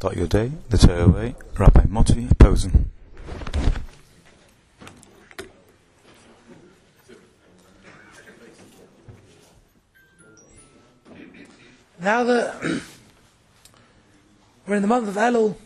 Start your day the Torah way. Rabbi Moti Posen. Now that we're in the month of Elul, in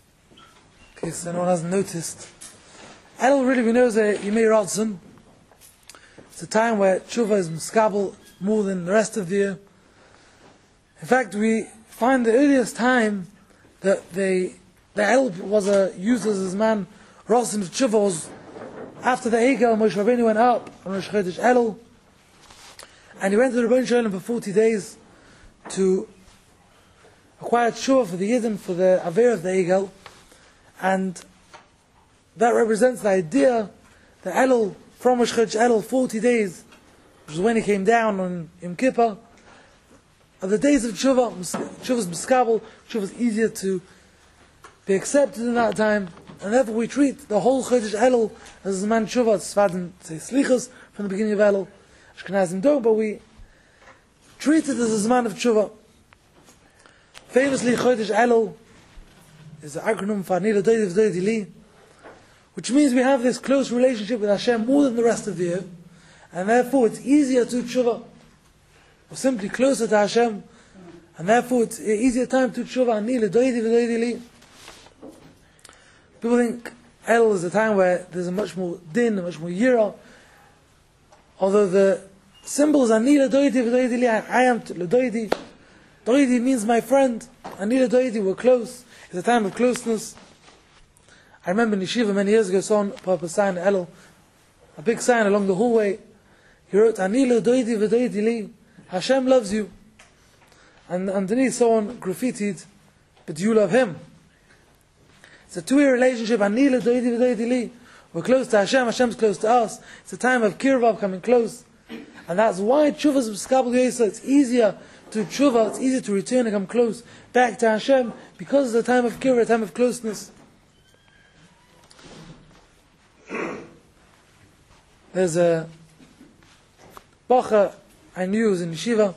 case anyone hasn't noticed, Elul really we know is a Yemei Ratzon. It's a time where tshuva is miskabel more than the rest of the year. In fact, we find the earliest time that the Elul was used as his man Ratzon of tshuva was after the Egel. Moshe Rabbeinu went up on Rosh Chodesh Elul, and he went to the Rebbeinu Shalom for 40 days to acquire tshuva for the Yidden, for the Aver of the Egel, and that represents the idea that Elul, from Rosh Chodesh Elul, 40 days, which is when he came down on Yom Kippur, are the days of tshuva. Tshuva is miskabel, tshuva is easier to be accepted in that time, and therefore we treat the whole Chodesh Elul as a man tshuva. It's Sfadim say slichus from the beginning of Elul, Ashkenazim don't, but we treat it as a man of tshuva. Famously, Chodesh Elul is the acronym for Anila Doidi V'Doidi Li, which means we have this close relationship with Hashem more than the rest of the year, and therefore it's easier to tshuva. We're simply closer to Hashem, and therefore it's an easier time to tshuva. Anila Doidi V'Doidi Li. People think Elul is a time where there's a much more din, a much more yira, although the symbols Anila Doidi V'Doidi Li, I am Doidi. Doidi means my friend. Anila Doidi, we're close. It's a time of closeness. I remember in Yeshiva many years ago, saw Papa sign Elul, a big sign along the hallway. He wrote, Anila Doidi V'Doidi Li, Hashem loves you. And underneath someone graffitied, but you love Him. It's a two-way relationship. Anila Doidi V'Doidi Li. We're close to Hashem, Hashem's close to us. It's a time of kirva, coming close. And that's why tshuva is miskabel yesa. It's easier to tshuva, it's easier to return and come close back to Hashem, because it's a time of kirva, a time of closeness. There's a bacha I knew was in yeshiva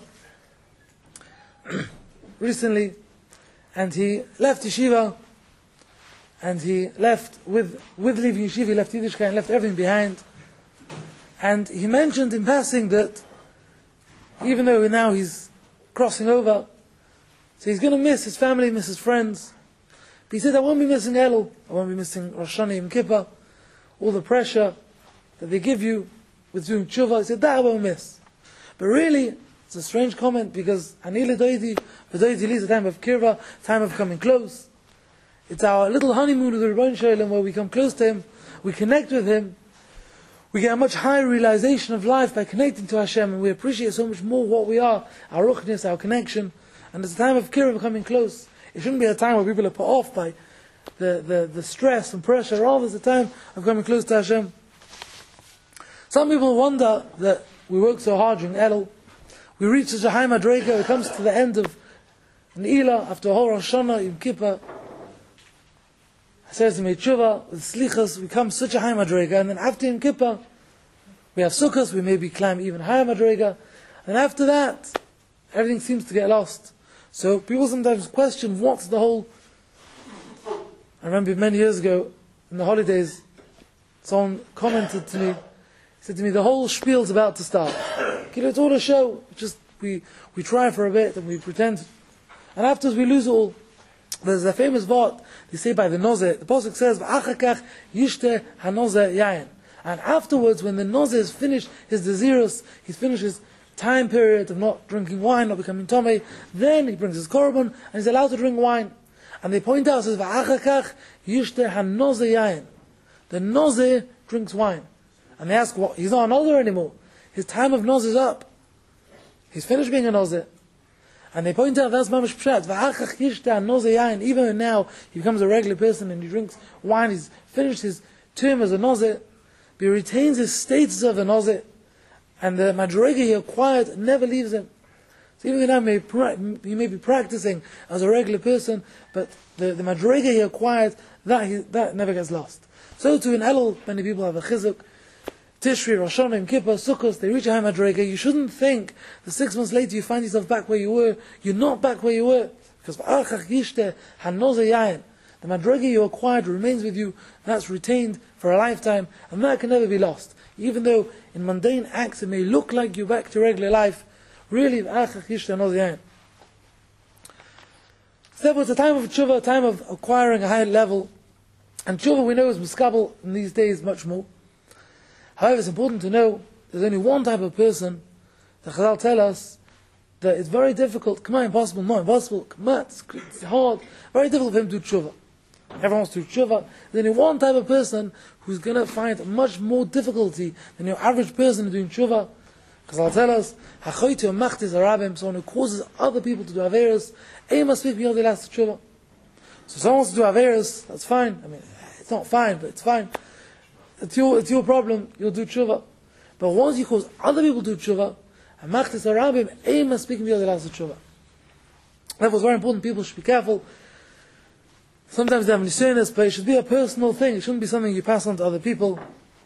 recently, and he left yeshiva, and he left with leaving yeshiva, he left Yiddishkeit and left everything behind. And he mentioned in passing that even though now he's crossing over, so he's going to miss his family, miss his friends. But he said, I won't be missing Elul, I won't be missing Rosh Hashanah, Yom Kippur, all the pressure that they give you with doing tshuva. He said, that I won't miss. But really, it's a strange comment, because Anila Doidi V'Doidi Li is a time of kirva, time of coming close. It's our little honeymoon with the Rebbeinu Shalom, where we come close to Him, we connect with Him, we get a much higher realization of life by connecting to Hashem, and we appreciate so much more what we are, our ruchnis, our connection. And it's a time of kirva, coming close. It shouldn't be a time where people are put off by the stress and pressure. Rather, it's a time of coming close to Hashem. Some people wonder that we work so hard during Elul, we reach such a high madrega, it comes to the end of Ne'ilah, after a whole Rosh Hashanah, Yom Kippur, says in Tshuva, with Slichas, we come such a high madrega, and then after Yom Kippur, we have Sukkot, we maybe climb even higher madrega, and after that, everything seems to get lost. So people sometimes question, what's the whole... I remember many years ago, in the holidays, someone commented to me, he said to me, the whole spiel's about to start. It's all a show, just we try for a bit, and we pretend, and afterwards we lose it all. There's a famous vort they say by the Nozeh. The pasuk says, "V'achakach yishte hanozeh yayin." And afterwards, when the Nozeh has finished his desirus, he's finished his time period of not drinking wine, not becoming tomei, then he brings his korban and he's allowed to drink wine. And they point out, says, "V'achakach yishte hanozeh yayin." The Nozeh drinks wine, and they ask, "What? He's not a Nozeh anymore. His time of Nozeh is up. He's finished being a Nozeh." And they point out that's mamash pshat. V'achach yishta nozeh yain. Even now he becomes a regular person and he drinks wine. He's finished his term as a nozeh, but he retains his status of a nozeh, and the madrega he acquired never leaves him. So even now he may be practicing as a regular person, but the madrega he acquired that never gets lost. So too in Elul, many people have a chizuk. Tishri, Rosh Hashanah, Yom Kippur, Sukkot, they reach a high madrega. You shouldn't think that 6 months later you find yourself back where you were. You're not back where you were. Because the madrega you acquired remains with you, and that's retained for a lifetime, and that can never be lost. Even though in mundane acts it may look like you're back to regular life, really, therefore it's a time of tshuva, a time of acquiring a higher level, and tshuva we know is muskabel in these days much more. However, it's important to know there's only one type of person. The Chazal tell us that it's very difficult, impossible, not impossible, it's hard, very difficult for him to do tshuva. Everyone wants to do tshuva. There's only one type of person who's going to find much more difficulty than your average person doing tshuva. Chazal tell us, Hachoyte machtis harabim, someone who causes other people to do averos, must speak beyond the last tshuva. So someone wants to do averos, that's fine. I mean, it's not fine, but it's fine. It's your problem, you'll do tshuva. But once you cause other people to do tshuva, machtis harabim, must speak beyond the last tshuva. Therefore, it's very important, people should be careful. Sometimes they have nisyonos, but it should be a personal thing. It shouldn't be something you pass on to other people.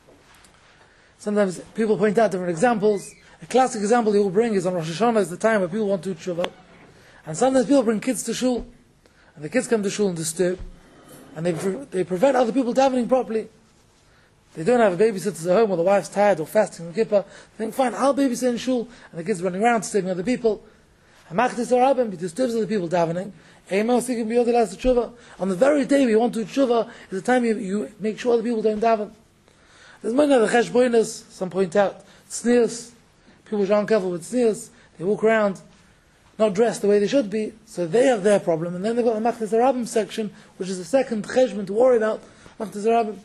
Sometimes people point out different examples. A classic example they will bring is on Rosh Hashanah is the time where people want to do tshuva. And sometimes people bring kids to shul. And the kids come to shul and disturb. And they prevent other people davening properly. They don't have a babysitter at home, or the wife's tired or fasting on Kippur. They think, fine, I'll babysit in shul. And the kids running around disturbing other people. And machtis harabim, he disturbs other people davening. On the very day we want to do tshuva is the time you make sure other people don't daven. There's many other cheshbonos, some point out, tznius, people who aren't careful with tznius, they walk around not dressed the way they should be, so they have their problem, and then they've got the machtis harabim section, which is the second cheshbon to worry about, machtis harabim.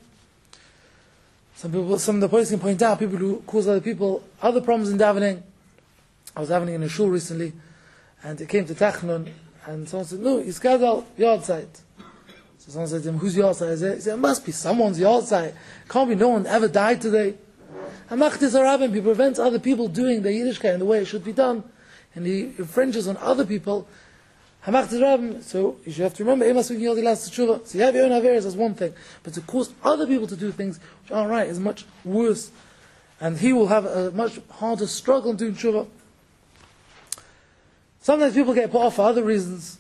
Some of the points can point out, people who cause other people other problems in davening. I was davening in a shul recently, and it came to Tachnun, and someone said, no, he's gadol, yard site. So someone said to him, whose yard site is it? He said, it must be someone's yard site. Can't be no one ever died today. And machtis harabim, he prevents other people doing the Yiddishkeit in the way it should be done. And he infringes on other people. Machtis harabim, so you should have to remember, so you have your own averos as one thing. But to cause other people to do things which aren't right is much worse. And he will have a much harder struggle in doing tshuva. Sometimes people get put off for other reasons.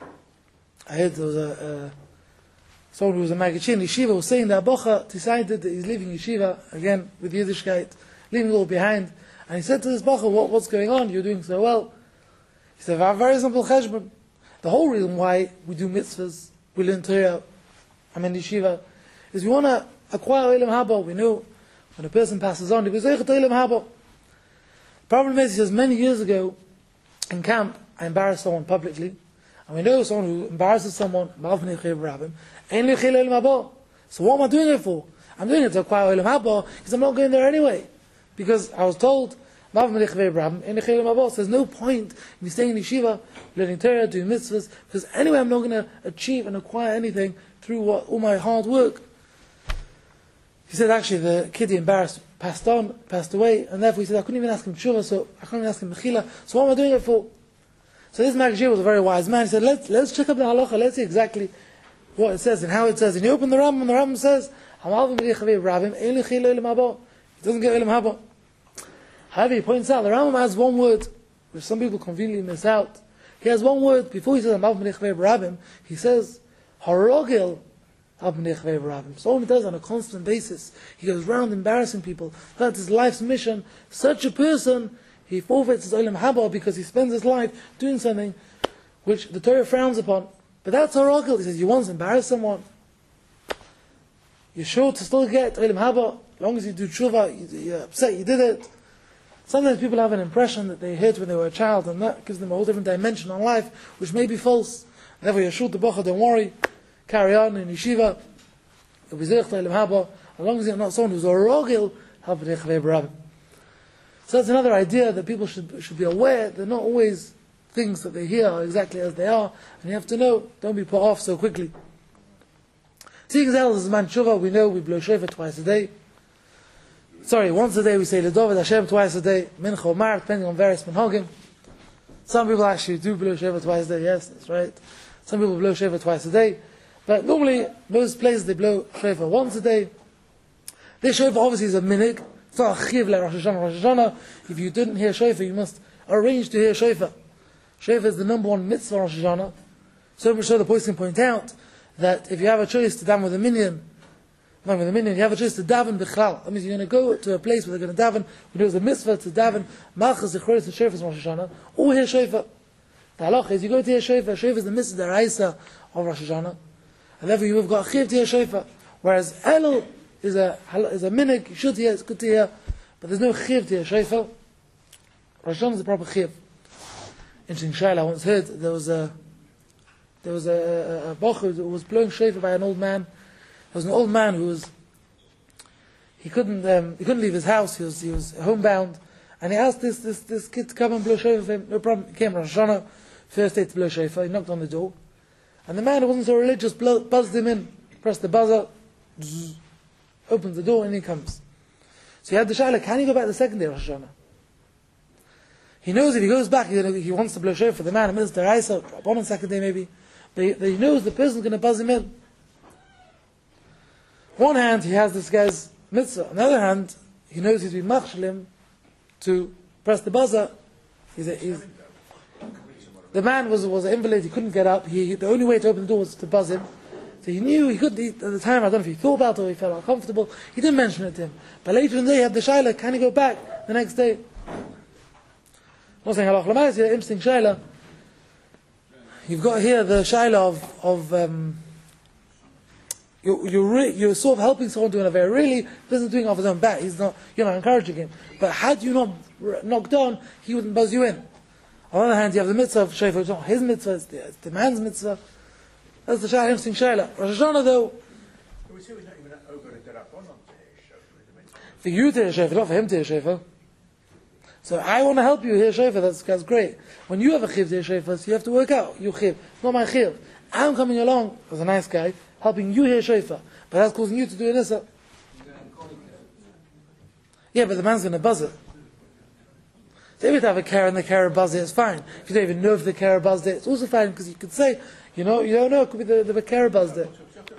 I heard there was someone who was a Magichin in Yeshiva was saying that Bocha decided that he's leaving Yeshiva, again, with Yiddishkeit, leaving it all behind. And he said to this Bocha, what's going on? You're doing so well. He said, a very simple cheshbon. The whole reason why we do mitzvahs, we learn Torah, I'm in Yeshiva, is we want to acquire Olam Haba. We know when a person passes on, he goes, Olam Haba. The problem is, he says, many years ago, in camp, I embarrassed someone publicly, and we know someone who embarrasses someone, so what am I doing it for? I'm doing it to acquire Olam Haba, because I'm not going there anyway. Because I was told, there's no point in me staying in yeshiva, learning Torah, doing mitzvahs, because anyway I'm not going to achieve and acquire anything through all my hard work. He said actually the kid he embarrassed passed away, and therefore he said I couldn't even ask him tshuva, so I couldn't even ask him mechila, so what am I doing it for? So this Magashir was a very wise man. He said, let's check up the halacha, let's see exactly what it says and how it says. And he opened the Rambam, and the Rambam says, he doesn't get Olam Haba. However, he points out, the Rambam has one word, which some people conveniently miss out. He has one word, before he says, he says, Harogil someone who does on a constant basis. He goes around embarrassing people. That's his life's mission. Such a person, he forfeits his Olam Haba because he spends his life doing something which the Torah frowns upon. But that's Harogil. He says, you once embarrassed someone, you're sure to still get Olam Haba, as long as you do tshuva, you're upset you did it. Sometimes people have an impression that they hit when they were a child, and that gives them a whole different dimension on life, which may be false. Therefore, Yeshua the Bocha, don't worry, carry on in yeshiva, you'll be zech Olam Haba, as long as you're not someone who's a rogil, so that's another idea that people should be aware that not always things that they hear are exactly as they are, and you have to know, don't be put off so quickly. Seeing as elders is man tshuva, we know we blow shofar twice a day. Once a day we say L'Dovid Hashem twice a day, Mincha or Mar, depending on various minhagim. Some people actually do blow shofar twice a day, yes, that's right. Some people blow shofar twice a day. But normally, most places they blow shofar once a day. This shofar obviously is a minig. It's not a chiv like Rosh Hashanah. If you didn't hear shofar, you must arrange to hear shofar. Shofar is the number one mitzvah Rosh Hashanah. So much so the Poskim point out that if you have a choice to daven with a minyan, you have a choice to daven bichlal. That means you're going to go to a place where they're going to daven. We know it's a mitzvah to daven malchus zichronis and shofar Rosh Hashanah, or hear shofar. The halacha is you go to hear shofar. Shofar is the mitzvah deraisa of Rosh Hashanah, and therefore you have got chiv to hear shofar. Whereas elul is a minig, you should hear, it's good to hear, but there's no chiv to hear shofar. Rosh Hashanah is a proper chiv. Interesting shayla. I once heard there was a bocher who was blowing shofar by an old man. There was an old man who he couldn't leave his house. He was homebound, and he asked this kid to come and blow shofar for him. No problem. He came Rosh Hashanah, first day to blow shofar. He knocked on the door, and the man who wasn't so religious buzzed him in, pressed the buzzer, opens the door, and he comes. So he had the shayla, can he go back the second day of Rosh Hashanah? He knows if he goes back, he wants to blow shofar for the man. Minister Raisa, on the second day maybe, but he knows the person's going to buzz him in. One hand, he has this guy's mitzvah. On the other hand, he knows he's been machshalim to press the buzzer. The man was an invalid, he couldn't get up. The only way to open the door was to buzz him. So he knew at the time, I don't know if he thought about it or he felt uncomfortable. He didn't mention it to him. But later in the day, he had the shayla, can he go back the next day? I'm not saying halach l'mayis here, interesting shayla. You've got here the shayla of you're sort of helping someone doing a very really isn't doing it off his own bat. You're not encouraging him. But had you not knocked on, he wouldn't buzz you in. On the other hand, you have the mitzvah of shofar. It's not his mitzvah; it's the man's mitzvah. That's the shayla, interesting shayla. Rosh Hashanah, though, for you to hear shofar, not for him to hear shofar. So I want to help you hear shofar. That's great. When you have a chiv to hear shofar, so you have to work out your chiv. It's not my chiv. I'm coming along as a nice guy, helping you hear shofar, but that's causing you to do an issa. Yeah, but the man's going to buzz it. So if you have a car and the car buzzed it, it's fine. If you don't even know if the car buzzed it, it's also fine because you could say, you don't know, it could be the car buzzed it.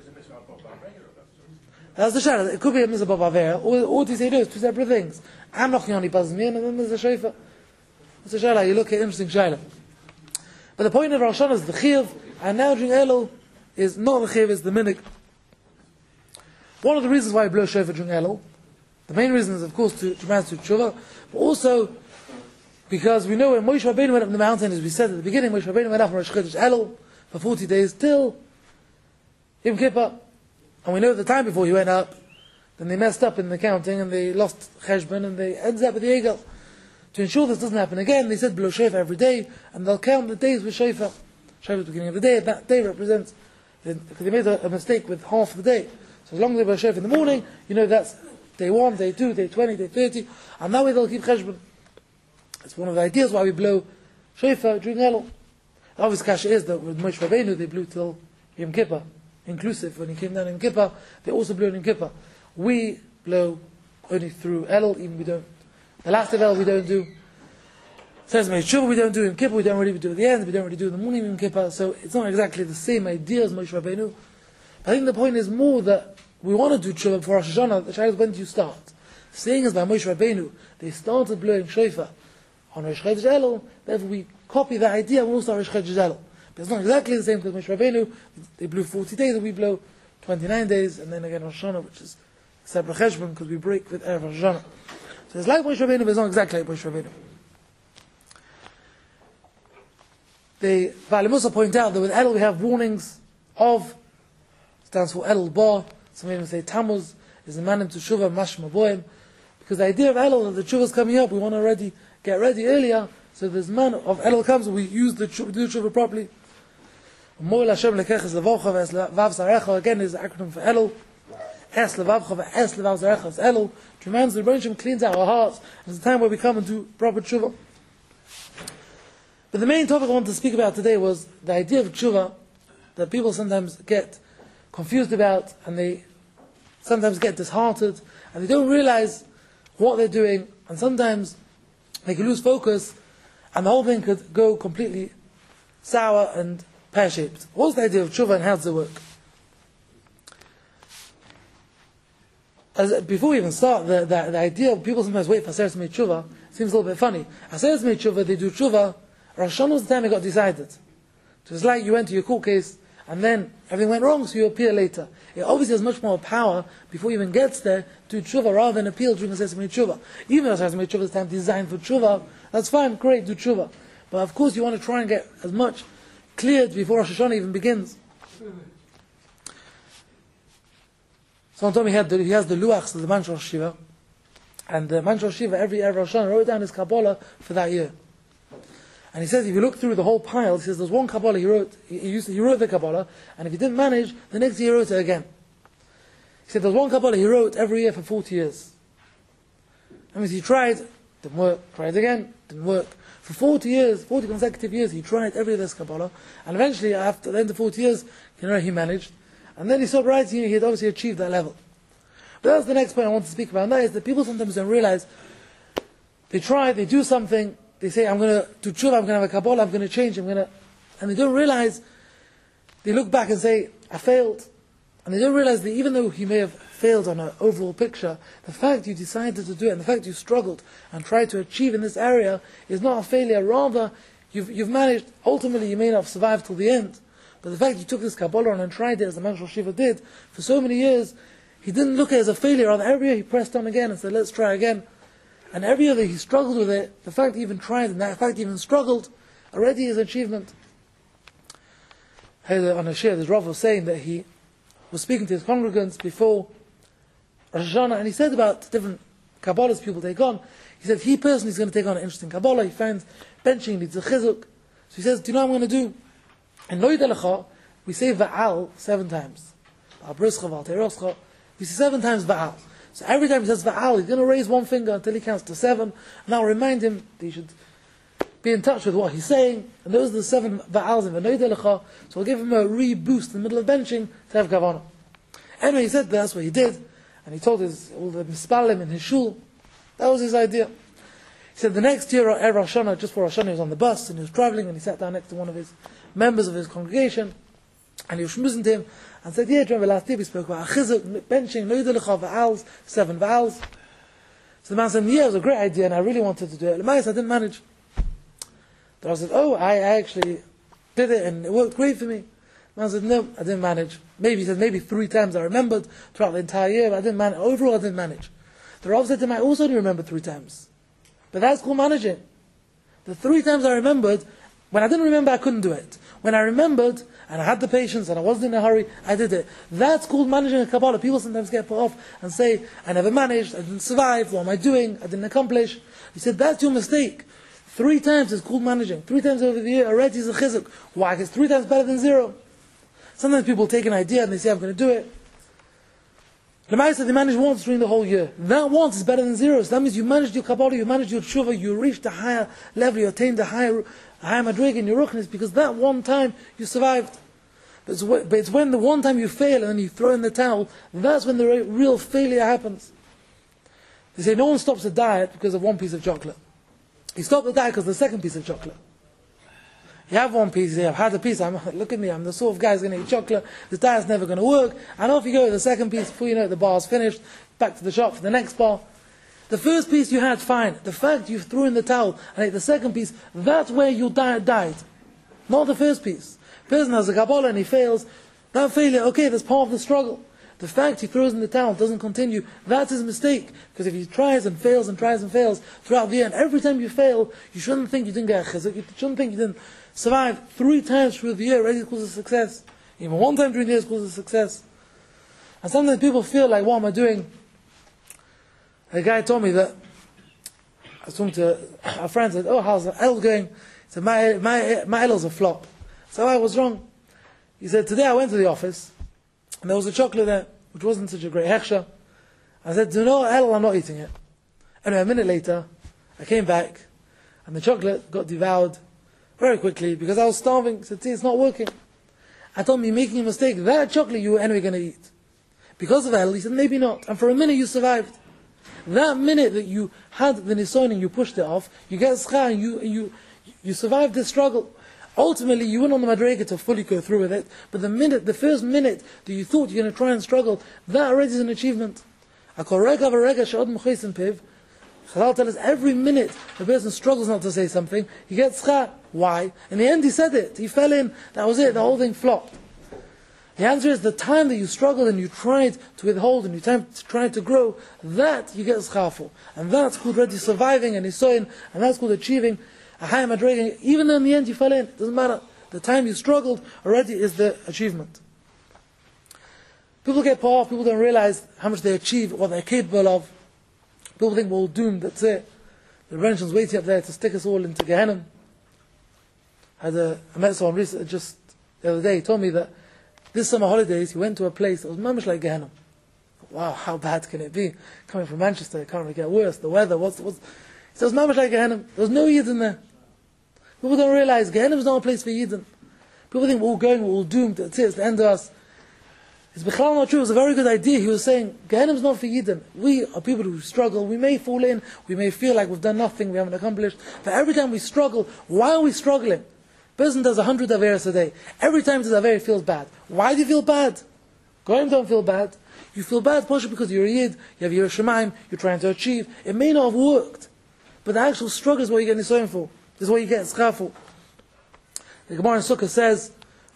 That's the shayla. It could be a mitzvah bavera, or do you say no? It's two separate things. I'm knocking on, he buzzes me in, and then there's a shofar. It's a shayla. You look at interesting shayla. But the point of Rosh Hashanah is the chiv, and now during Elul is not the chiv, it's the minig. One of the reasons why we blow shofar during Elul, the main reason is of course to manage to tshuva, but also because we know when Moshe Rabbeinu went up the mountain, as we said at the beginning, Moshe Rabbeinu went up from Rosh Chodesh Elul for 40 days till Yom Kippur. And we know at the time before he went up, then they messed up in the counting and they lost cheshbon and they ended up with the egel. To ensure this doesn't happen again, they said blow shofar every day, and they'll count the days with shofar. Shofar at the beginning of the day, and that day represents, because they made a mistake with half the day. So as long as they blow shofar in the morning, you know that's day 1, day 2, day 20, day 30, and that way they'll keep cheshbon. It's one of the ideas why we blow shofar during Elul. The obvious kasha is that with Moshe Rabbeinu they blew till Yom Kippur, inclusive. When he came down in Kippur, they also blew in Yom Kippur. We blow only through Elul, even we don't. The last of Elul we don't do. Says Moshe Tshuva we don't do in Kippur, we don't really do at the end, we don't really do in the morning in Kippur, so it's not exactly the same idea as Moshe Rabbeinu. I think the point is more that we want to do Tshuva before Rosh Hashanah. The child is when do you start? Saying as by Moshe Rabbeinu, they started blowing shofar on Rosh Chodesh Elul, therefore we copy that idea, we'll start Rosh Chodesh Elul. But it's not exactly the same because Moshe Rabbeinu, they blew 40 days and we blow 29 days, and then again Rosh Hashanah, which is separate cheshbon because we break with Erev Rosh Hashanah. So it's like Moshe Rabbeinu, but it's not exactly like Moshe Rabbeinu. The Baalei Mussar point out that with Elul we have warnings of, stands for Elul Bar, some even say Tammuz, is the manim to Shuvah Mashma Boim, because the idea of Elul, that the Shuvah is coming up, we want to get ready earlier, so this man of Elul comes, we use the Shuvah, do the Shuvah properly. Moel Hashem lekech es levavcha ve'es levav zarecha, again is the acronym for Elul. Es levavcha ve'es levav zarecha is Elul. It reminds the Rebbeinu cleans out our hearts, and it's a time where we come and do proper Shuvah. But the main topic I wanted to speak about today was the idea of tshuva that people sometimes get confused about, and they sometimes get disheartened, and they don't realize what they're doing, and sometimes they can lose focus, and the whole thing could go completely sour and pear-shaped. What's the idea of tshuva and how does it work? Before we even start, the idea of people sometimes wait for Aseret Mei Tshuva seems a little bit funny. Aseret Mei Tshuva, they do tshuva. Rosh Hashanah was the time it got decided. Just like you went to your court case, and then everything went wrong, so you appeal later. It obviously has much more power before it even gets there to do tshuva rather than appeal during the sesame tshuva. Even though sesame tshuva is time designed for tshuva, that's fine, great, do tshuva. But of course you want to try and get as much cleared before Rosh Hashanah even begins. Someone told me he has the luachs of the Manch Rosh Shiva, and the Manch Rosh Shiva every Rosh Hashanah wrote down his Kabbalah for that year. And he says, if you look through the whole pile, he says there's one Kabbalah he wrote the Kabbalah, and if he didn't manage, the next year he wrote it again. He said there's one Kabbalah he wrote every year for 40 years. That means he tried, didn't work, tried again, didn't work. For 40 years, 40 consecutive years, he tried every year this Kabbalah, and eventually, after the end of 40 years, he managed. And then he stopped writing, he had obviously achieved that level. But that's the next point I want to speak about, and that is that people sometimes don't realize, they try, they do something, they say, I'm going to do tshuva, I'm going to have a Kabbalah, I'm going to change, and they don't realize, they look back and say, I failed. And they don't realize that even though he may have failed on an overall picture, the fact you decided to do it, and the fact you struggled and tried to achieve in this area is not a failure, rather, you've managed, ultimately you may not have survived till the end, but the fact you took this Kabbalah on and tried it as the Manch Rosh Shiva did, for so many years, he didn't look at it as a failure, rather every year he pressed on again and said, let's try again. And every year that he struggled with it, the fact he even tried and the fact he even struggled, already is an achievement. On a share, this Rav was saying that he was speaking to his congregants before Rosh Hashanah, and he said about different Kabbalahs people take on. He said he personally is going to take on an interesting Kabbalah. He finds benching needs a chizuk. So he says, do you know what I'm going to do? In Noid Elecha, we say Va'al 7 times. We say 7 times Va'al. So every time he says Va'al, he's going to raise one finger until he counts to 7. And I'll remind him that he should be in touch with what he's saying. And those are the 7 Va'als in the Noid Elecha. So I'll give him a re-boost in the middle of benching to have Kavanah. Anyway, he said that's what he did. And he told all the Mispalim in his shul. That was his idea. He said the next year, at Rosh Hashanah, just for Rosh Hashanah, he was on the bus and he was traveling and he sat down next to one of his members of his congregation. And he was schmoozing to him and said, yeah, do you remember last year we spoke about chizuk, benching, noidelecha, va'als, 7 va'als. So the man said, yeah, it was a great idea and I really wanted to do it. I didn't manage. The Rav said, oh, I actually did it and it worked great for me. The man said, no, I didn't manage. He said, maybe 3 times I remembered throughout the entire year, but I didn't manage. Overall, I didn't manage. The Rav said to him, I also only remembered 3 times. But that's called managing. The 3 times I remembered, when I didn't remember, I couldn't do it. When I remembered, and I had the patience, and I wasn't in a hurry, I did it. That's called managing a Kabbalah. People sometimes get put off and say, I never managed, I didn't survive, what am I doing, I didn't accomplish. He said, that's your mistake. 3 times is called managing. 3 times over the year, already is a chizuk. Why? Because 3 times better than 0. Sometimes people take an idea and they say, I'm going to do it. Lemay said they managed once during the whole year. That once is better than 0. So that means you managed your Kabbalah, you managed your tshuva, you reached a higher level, you attained a higher madrig in your ruchnis, because that one time you survived. But it's when the one time you fail and then you throw in the towel, that's when the real failure happens. They say no one stops a diet because of 1 piece of chocolate. You stop the diet because of the 2nd piece of chocolate. You have 1 piece, you say, I've had a piece, look at me, I'm the sort of guy who's going to eat chocolate, this diet's never going to work, and off you go with the 2nd piece, before you know it, the bar's finished, back to the shop for the next bar. The first piece you had, fine. The fact you threw in the towel and ate the 2nd piece, that's where your diet died. Not the first piece. Person has a Kabbalah and he fails, that failure, okay, that's part of the struggle. The fact he throws in the towel, doesn't continue, that's his mistake. Because if he tries and fails and tries and fails throughout the year, and every time you fail, you shouldn't think you didn't get a chizuk, you shouldn't think you didn't survive 3 times through the year, already equals a success. Even 1 time during the year equals a success. And sometimes people feel like, what am I doing? A guy told me that, I was talking to a friend, said, oh, how's the El going? He said, my El's a flop. So I was wrong. He said, today I went to the office, and there was a chocolate there, which wasn't such a great hechsher. I said, do you know, El, I'm not eating it. Anyway, a minute later, I came back, and the chocolate got devoured very quickly, because I was starving. He said, see, it's not working. I told him, you're making a mistake. That chocolate you were anyway going to eat. Because of El, he said, maybe not. And for a minute you survived. That minute that you had the nisoin and you pushed it off, you get schar and you survived this struggle. Ultimately, you went on the madrega to fully go through with it, but the first minute that you thought you're going to try and struggle, that already is an achievement. Chazal tell us every minute a person struggles not to say something, he gets schar. Why? In the end he said it. He fell in, that was it, the whole thing flopped. The answer is the time that you struggled and you tried to withhold and you tried to grow, that you get schar for. And that's called already surviving and nisoyin, and that's called achieving a higher madrega. Even though in the end you fell in, it doesn't matter. The time you struggled already is the achievement. People get put off, people don't realize how much they achieve, what they're capable of. People think we're all doomed, that's it. The Rebbeinu is waiting up there to stick us all into Gehenna. I met someone recently, just the other day, he told me that this summer holidays he went to a place that was much like Gehenna. Wow, how bad can it be? Coming from Manchester, it can't really get worse. The weather, he says, much like Gehenna. There's no Yidden there. People don't realize Gehenna is not a place for Yidden. People think we're all going, we're all doomed, that's it, it's the end of us. It's Bechal not true. It was a very good idea. He was saying, Gehenna is not for Yidden. We are people who struggle. We may fall in. We may feel like we've done nothing. We haven't accomplished. But every time we struggle, why are we struggling? A person does 100 Averos a day. Every time he does Aver, he feels bad. Why do you feel bad? Goyim don't feel bad. You feel bad partially because you're a Yid. You have Yiras Shamayim. You're trying to achieve. It may not have worked. But the actual struggle is what you get nisoyin for. This is what you get schar for. The Gemara in Sukkah says,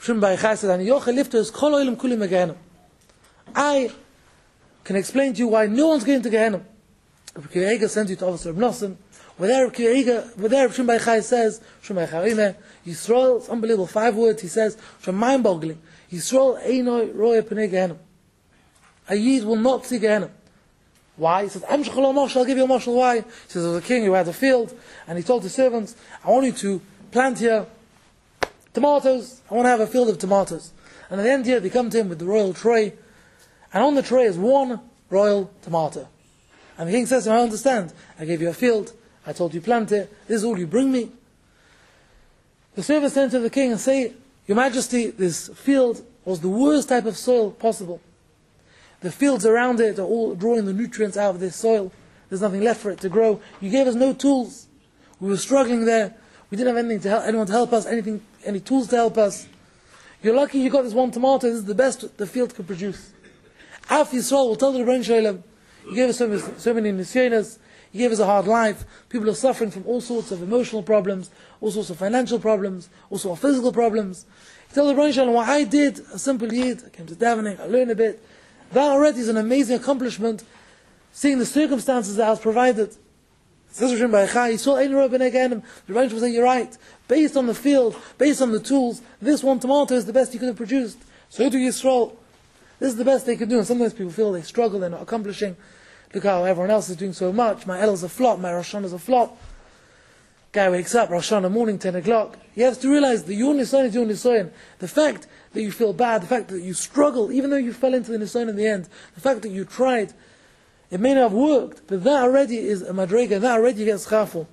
I can explain to you why no one's going to Gehenna. Rabbi Akiva Eiger sends you to Officer of Nosson. Where there Shimon Bar Yochai says, Shimon Bar Yochai, Yisrael, it's unbelievable, 5 words, he says, which are mind-boggling. Yisrael einoi roya pnei Gehenna. A Yid will not see Gehenna. Why? He says, I'll give you a marshal. Why? He says, there was a king who had a field, and he told his servants, I want you to plant here tomatoes. I want to have a field of tomatoes. And at the end here, they come to him with the royal tray, and on the tray is one royal tomato. And the king says to him, I understand. I gave you a field. I told you plant it. This is all you bring me. The servants sent to the king and say, Your Majesty, this field was the worst type of soil possible. The fields around it are all drawing the nutrients out of this soil. There's nothing left for it to grow. You gave us no tools. We were struggling there. We didn't have anything to help, anyone to help us, any tools to help us. You're lucky you got this one tomato. This is the best the field could produce. Af Yisrael will tell the Rebbeinu Shalom, you gave us so many nisyonos, you gave us a hard life. People are suffering from all sorts of emotional problems, all sorts of financial problems, all sorts of physical problems. You tell the Rebbeinu Shalom, what I did, a simple Yid, I came to davening, I learned a bit. That already is an amazing accomplishment, seeing the circumstances that I was provided. Says Shimon Bar Yochai, he saw Ein Roya Pnei Gehenna. The Rebbeinu Shalom saying, you're right. Based on the field, based on the tools, this one tomato is the best you could have produced. So do Yisrael. This is the best they can do, and sometimes people feel they struggle, they're not accomplishing. Look how everyone else is doing so much. My Elul's a flop, my Rosh Hashanah's a flop. Guy wakes up, Rosh Hashanah morning, 10 o'clock. He has to realize that your nisoyin is your nisoyin. The fact that you feel bad, the fact that you struggle, even though you fell into the nisoyin in the end, the fact that you tried, it may not have worked, but that already is a madrega, that already gets schar for.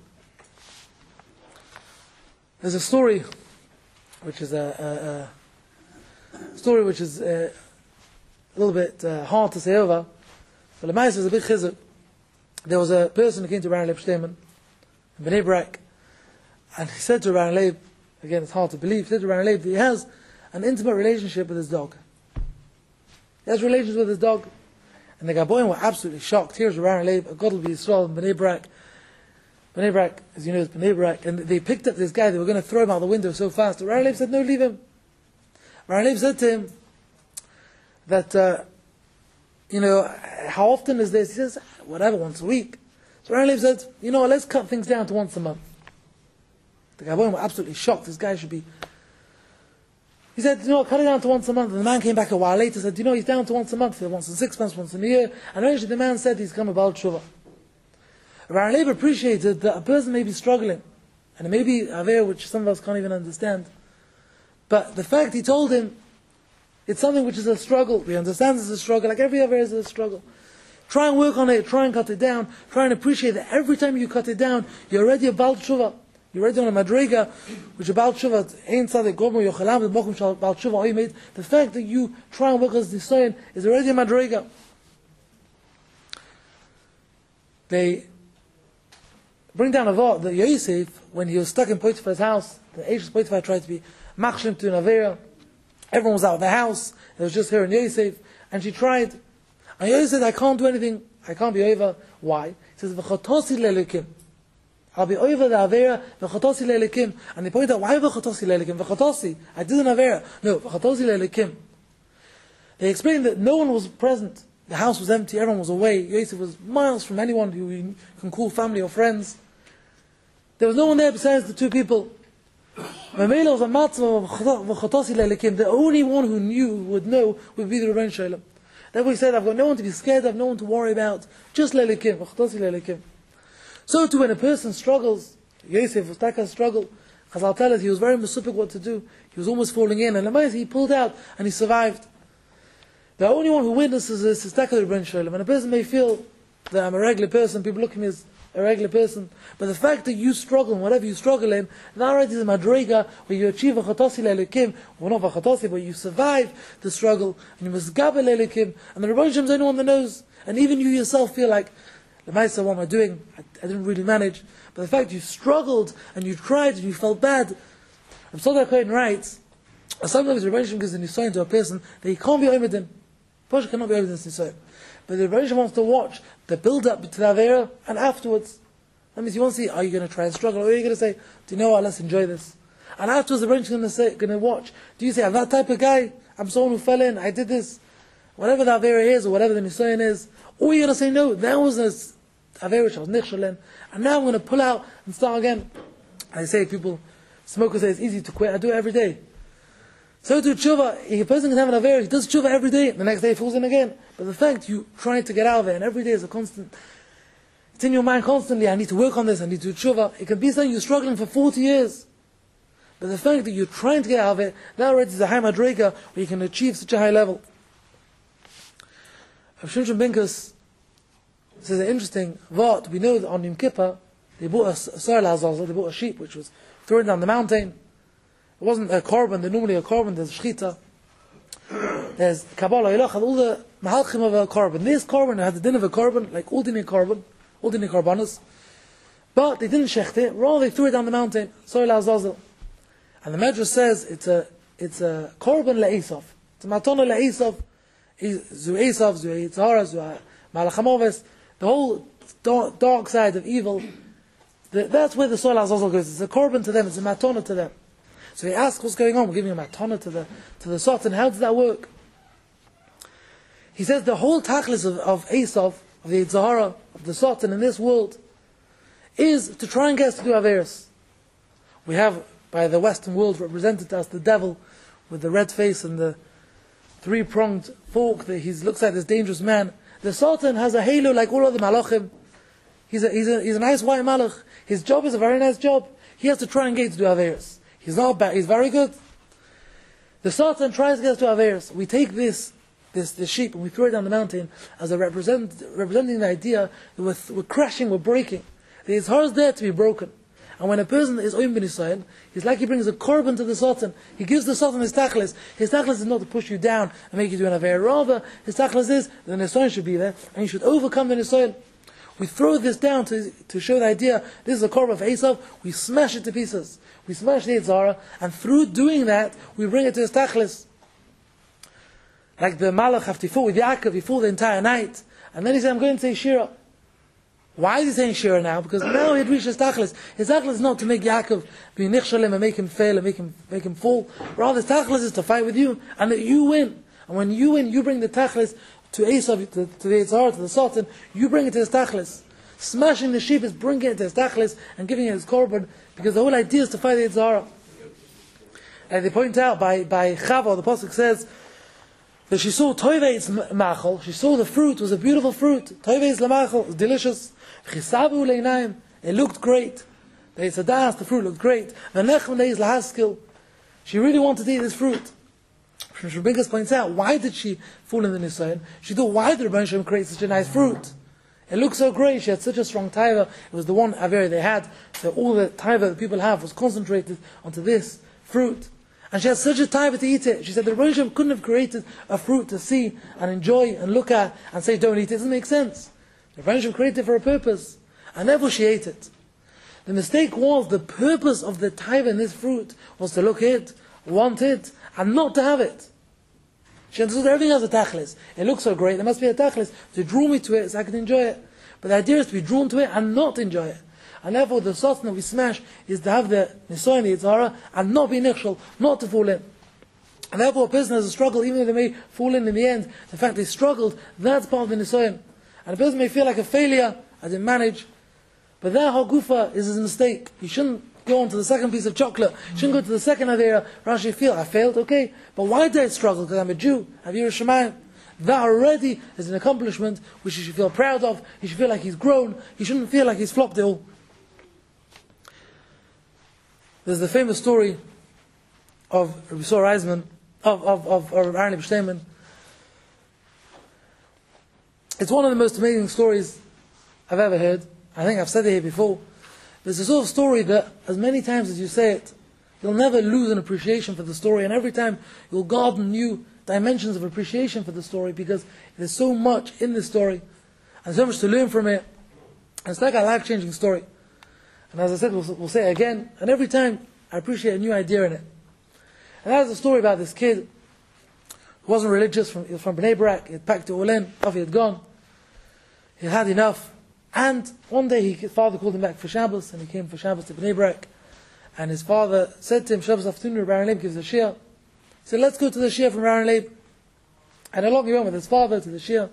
There's a story, which is a little bit hard to say over, but the Ma'aseh is a big chizuk. There was a person who came to Ran Leib Shteiman in Bnei Brak, and he said to Ran Leib, again it's hard to believe, he said to Ran Leib that he has an intimate relationship with his dog. He has relations with his dog. And the Gaboim were absolutely shocked. Here's Ran Leib, a Gadol B'Yisrael in Bnei Brak. Bnei Brak, as you know, is Bnei Brak, and they picked up this guy, they were going to throw him out the window so fast. Ran Leib said, no, leave him. Ran Leib said to him that, how often is this? He says, whatever, once a week. So Ran Leib said, let's cut things down to once a month. The Gaboim were absolutely shocked. This guy should be... He said, cut it down to once a month. And the man came back a while later and said, he's down to once a month, once in 6 months, once in a year. And eventually the man said he's come a Baal Tshuva. Ran Leib appreciated that a person may be struggling. And it may be Aver, which some of us can't even understand. But the fact he told him, it's something which is a struggle. We understand it's a struggle, like every Aver is a struggle. Try and work on it, try and cut it down. Try and appreciate that every time you cut it down, you're already a Baal Tshuva. You're already on a madrega, which a Baal Tshuva, Ein Tzaddik Gomer Yochalam, the Mokum Shal Baal Tshuva Oimid. The fact that you try and work as nisoyin is already a madrega. They bring down a thought that Yosef, when he was stuck in Potiphar's house, the aged Potiphar tried to be machshim to an Avera. Everyone was out of the house. It was just her and Yosef, and she tried. And Yosef said, I can't do anything I can't be over. Why? He says, v'chotosi le'elikim. I'll be over the Avera, v'chotosi le'elikim. And they point out, why v'chotosi le'elikim? V'chotosi, I did an Avera. No, v'chotosi le'elikim. They explained that no one was present. The house was empty, everyone was away. Yosef was miles from anyone who you can call family or friends. There was no one there besides the two people. The only one who knew, would know, would be the Rebbeinu Shalom. Therefore he said, I've got no one to be scared of, no one to worry about, just le'elikim. So too when a person struggles, Yosef was Taka struggle, Chazal tell us he was very mesupik what to do. He was almost falling in, and he pulled out and he survived. The only one who witnesses this is Taka the Rebbeinu Shalom. And a person may feel that I'm a regular person, people look at me as a regular person, but the fact that you struggle, whatever you struggle in, that already is a madrega where you achieve a chatosi le'elikim, well not a chatosi, but you survive the struggle, and you must gabel le'elikim, and the Rebbeinu Shalom is the only one that knows, and even you yourself feel like, the Maisa, what am I doing? I didn't really manage. But the fact you struggled, and you tried, and you felt bad, Tzadok Kohen writes, sometimes the Rebbeinu Shalom gives a nisayon to a person that he can't be oimedin. A person cannot be oimedin this nisayon. But the Rebbeinu Shalom wants to watch the build-up to the Avera, and afterwards. That means you won't see, are you going to try and struggle, or are you going to say, do you know what, let's enjoy this. And afterwards the Rebbeinu Shalom is going to watch. Do you say, I'm that type of guy, I'm someone who fell in, I did this. Whatever the Avera is, or whatever the nisayon is, or you're going to say, no, that was an Avera which I was nichshel in, and now I'm going to pull out and start again. I say, smokers say it's easy to quit, I do it every day. So to tshuva, if a person can have an Avera, he does tshuva every day, the next day he falls in again. But the fact you trying to get out of it, and every day is a constant, it's in your mind constantly, I need to work on this, I need to do tshuva. It can be something you're struggling for 40 years. But the fact that you're trying to get out of it, that already is a high madrega, where you can achieve such a high level. Shimshon Binkus says an interesting what we know that on Yom Kippur, they bought a Soil Azazel, they bought a sheep which was thrown down the mountain. It wasn't a korban, there's normally a korban, there's shchita, there's Kabbalah, Ilach, all the mahalchim of a korban. This korban had the din of a korban, like all dini korbanos, but they didn't shecht it, rather they threw it down the mountain, Soil Azazel. And the Medrash says it's a korban le'esav, it's a matana le'esav, zu Esav, zu Yitzhara, zu Malachamoves, the whole dark side of evil, that's where the Soil Azazel goes. It's a korban to them, it's a matana to them. So he asks what's going on, we're giving a matana to the Satan, how does that work? He says the whole tachlis of Esav, of the Yitzhara, of the Satan in this world, is to try and get us to do Averis. We have, by the Western world, represented as the devil, with the red face and the three-pronged fork, that he looks like this dangerous man. The Satan has a halo like all other malachim. He's a nice white malach. His job is a very nice job. He has to try and get to do Averis. He's not bad, he's very good. The Satan tries to get us to Averis. We take this sheep and we throw it down the mountain as a representing the idea that we're crashing, we're breaking. The Yitzhar is there to be broken. And when a person is oim bin Yisrael, he's like he brings a korban to the Satan. He gives the Satan his tachlis. His tachlis is not to push you down and make you do an Avera. Rather, his tachlis is that the Nisayon should be there, and you should overcome the Nisayon. We throw this down to show the idea, this is a korban for Esav, we smash it to pieces. We smash the Yitzhara, and through doing that, we bring it to his tachlis. Like the Malach, after he fought with Yaakov, he fought the entire night. And then he said, I'm going to say Shira. Why is he saying Shira now? Because now he had reached his tachlis. His tachlis is not to make Yaakov be nichshalim and make him fail and make him fall. Rather, his tachlis is to fight with you and that you win. And when you win, you bring the tachlis to Esav, to the Yitzhar, to the Satan. You bring it to his tachlis. Smashing the sheep is bringing it to his tachlis and giving it his korban, because the whole idea is to fight the Yitzhar. And they point out by Chava, the pasuk says that she saw toiveit's machal. She saw the fruit was a beautiful fruit. Toiveit's lamachal was delicious. Chisabu leinayim, it looked great. The Yitzhadas, the fruit looked great. V'nechem leiz lahaskil. She really wanted to eat this fruit. Shubinkas points out, why did she fall in the Nisayon? She thought, why did Rebbeinu Shalom create such a nice fruit? It looked so great, she had such a strong taiva, it was the one Avera they had, so all the taiva that people have was concentrated onto this fruit. And she had such a taiva to eat it. She said the Rebbeinu Shalom couldn't have created a fruit to see and enjoy and look at and say don't eat it. It doesn't make sense. The Rebbeinu Shalom created it for a purpose, and therefore she ate it. The mistake was, the purpose of the taiva in this fruit was to look it, want it, and not to have it. She understood everything has a tachlis. It looks so great, there must be a tachlis to draw me to it so I can enjoy it. But the idea is to be drawn to it and not enjoy it. And therefore the satan that we smash is to have the nisoyin, the yitzhara, and not be nichshel, not to fall in. And therefore a person has a struggle, even though they may fall in the end, the fact they struggled, that's part of the nisoyin. And a person may feel like a failure, I didn't manage, but that hagufa is a mistake. You shouldn't go on to the second piece of chocolate. You shouldn't go to the second idea. Rashi feel, I failed, okay. But why did I struggle? Because I'm a Jew. I have Yiras Shamayim. That already is an accomplishment which he should feel proud of. He should feel like he's grown. He shouldn't feel like he's flopped it all. There's the famous story of Rabbi Sor Reisman, of Aaron Leib Shteinman. It's one of the most amazing stories I've ever heard. I think I've said it here before. There's a sort of story that, as many times as you say it, you'll never lose an appreciation for the story, and every time you'll garden new dimensions of appreciation for the story, because there's so much in this story, and so much to learn from it. And it's like a life-changing story. And as I said, we'll say it again, and every time I appreciate a new idea in it. And that's a story about this kid who wasn't religious, he was from Bnei Brak, he had packed it all in, off he had gone. He had enough. And one day his father called him back for Shabbos, and he came for Shabbos to Bnei Brak. And his father said to him, Shabbos afternoon, Rabbi Aaron Leib gives a shiur. He said, let's go to the shiur from Aaron Leib. And along he went with his father to the shiur.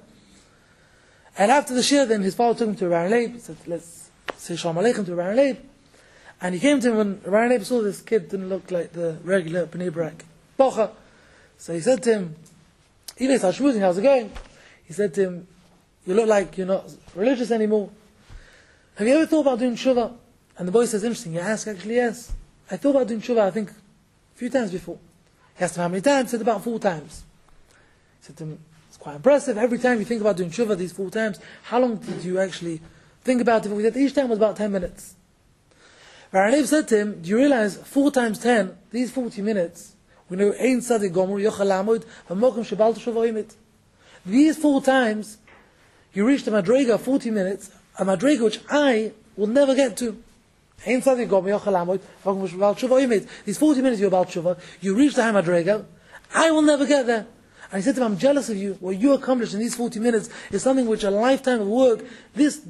And after the shiur, then his father took him to Aaron Leib. He said, let's say Shalom Aleichem to Aaron Leib. And he came to him when Aaron Leib saw this kid didn't look like the regular Bnei Brak bocha. So he said to him, Ives Hashmuzin, how's it going? He said to him, you look like you're not religious anymore. Have you ever thought about doing tshuva? And the boy says, interesting, you ask? Actually, yes. I thought about doing tshuva, I think, a few times before. He asked him how many times? He said about 4 times. He said to him, it's quite impressive. Every time you think about doing tshuva, these 4 times, how long did you actually think about it? He said, each time was about 10 minutes. Aaron Leib said to him, do you realize 4 times 10, these 40 minutes, we know, Ein Tzadik Gomor, Yochel Lamod, V'mokum Shebal Teshuva Imit. These 4 times, you reached a madrega 40 minutes, a madrega which I will never get to. Ein Tzadik Gomor, Yochel Lamod, V'mokum Shebal Teshuva Imit. These 40 minutes you're about Teshuva, you reached the high madrega, I will never get there. And he said to him, I'm jealous of you. What you accomplished in these 40 minutes is something which a lifetime of work, this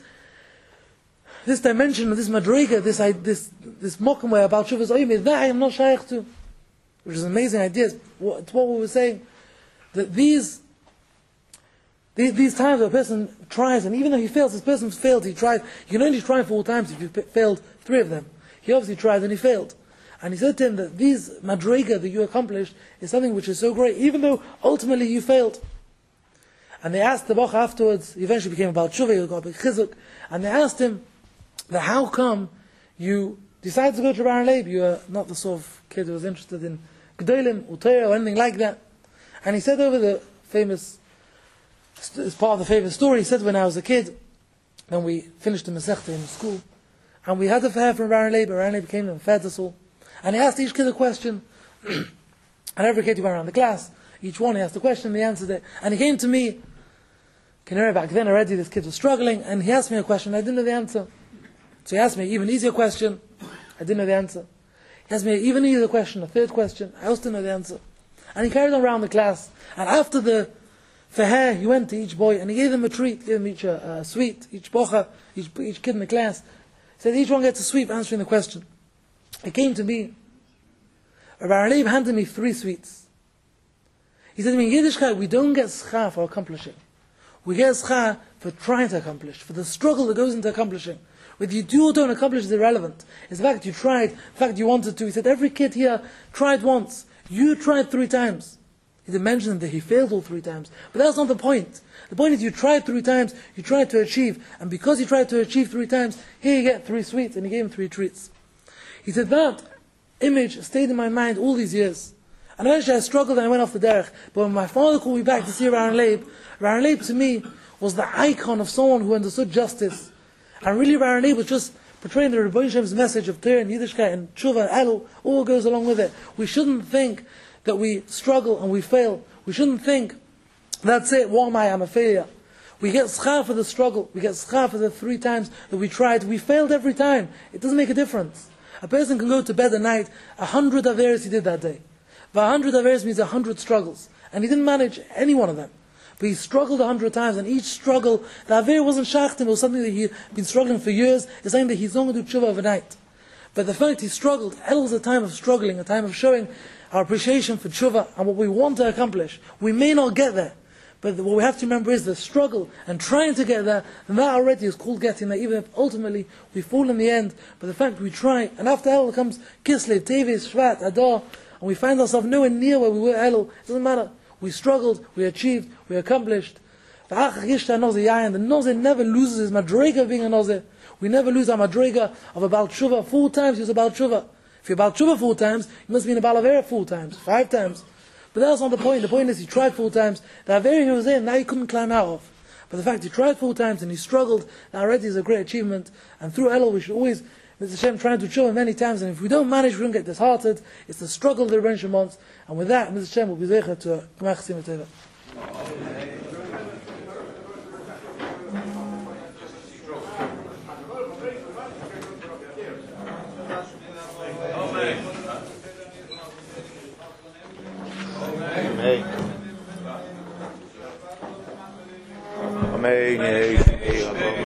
dimension of this madrega, this mokum way about Shuvas Oyimid, that I am not shaykh to. Which is an amazing idea. It's what we were saying. That these times where a person tries, and even though he fails, this person's failed, he tried. You can only try 4 times if you failed 3 of them. He obviously tried and he failed. And he said to him that these madrega that you accomplished is something which is so great, even though ultimately you failed. And they asked the Bach afterwards, he eventually became about Shuvah, he got a big chizuk, and they asked him, that how come you decided to go to Aaron Leib? You are not the sort of kid who was interested in Gedolim, or Torah, or anything like that. And he said over the famous, as part of the famous story, he said when I was a kid, when we finished the Masechta in school, and we had a fair from Aaron Leib came and fed us all. And he asked each kid a question, and every kid who went around the class, each one he asked a question, and he answered it. And he came to me, back then already this kid was struggling, and he asked me a question, I didn't know the answer. So he asked me an even easier question, I didn't know the answer. He asked me an even easier question, a 3rd question, I also didn't know the answer. And he carried on around the class, and after the fair, he went to each boy, and he gave them a treat, gave them each a sweet, each bocha, each kid in the class. He said, each one gets a sweet answering the question. It came to me, Aaron Leib handed me 3 sweets. He said to me, in Yiddishkeit, we don't get schar for accomplishing. We get schar for trying to accomplish, for the struggle that goes into accomplishing. Whether you do or don't accomplish is irrelevant. It's the fact you tried, the fact you wanted to. He said, every kid here tried once. You tried 3 times. He didn't mention that he failed all 3 times. But that's not the point. The point is you tried 3 times, you tried to achieve. And because you tried to achieve 3 times, here you get 3 sweets, and he gave him 3 treats. He said, that image stayed in my mind all these years. And eventually I struggled and I went off the derech. But when my father called me back to see Aaron Leib to me was the icon of someone who understood justice. And really Aaron Leib was just portraying the Rebbeinu Shem's message of Torah and Yiddishkeit and Tshuva and Elul, all goes along with it. We shouldn't think that we struggle and we fail. We shouldn't think, that's it, what am I? I'm a failure. We get schar for the struggle. We get schar for the 3 times that we tried. We failed every time. It doesn't make a difference. A person can go to bed at night, 100 averos he did that day. But 100 Averos means 100 struggles. And he didn't manage any one of them. But he struggled 100 times, and each struggle, the Aver wasn't shachtim, it was something that he'd been struggling for years. It's something that he's not going to do tshuva overnight. But the fact he struggled, Elul is a time of struggling, a time of showing our appreciation for tshuva and what we want to accomplish. We may not get there, but what we have to remember is the struggle and trying to get there, and that already is called getting there, even if ultimately we fall in the end. But the fact we try, and after Elul comes Kislev, Teves, Shvat, Adar, and we find ourselves nowhere near where we were Elul, it doesn't matter. We struggled, we achieved, we accomplished. The Nozeh never loses his madrega of being a Nozeh. We never lose our madrega of a Baal Tshuva. 4 times he was a Baal Tshuva. If you're Baal Tshuva 4 times, you must be in a Baal Avera 4 times, 5 times. But that's not the point. The point is he tried 4 times. The Avera he was in, now he couldn't climb out of. But the fact he tried 4 times and he struggled, that already is a great achievement. And through Elul we should always, Mr. Hashem, try to show him many times. And if we don't manage, we don't get disheartened. It's the struggle that the Rebbeinu wants. And with that, Mr. Hashem will be zecher to Gemach Simon. Amen.